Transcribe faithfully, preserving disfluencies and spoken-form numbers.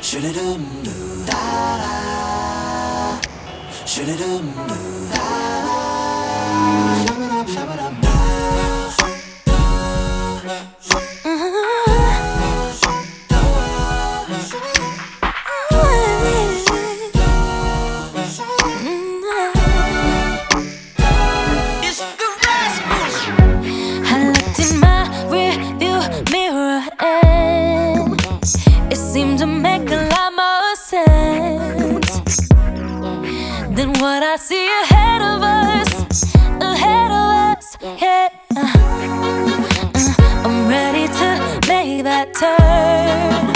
I looked in my rearview mirror and it seemed to make a lot more sense than what I see ahead of us, ahead of us, yeah. uh, uh, I'm ready to make that turn.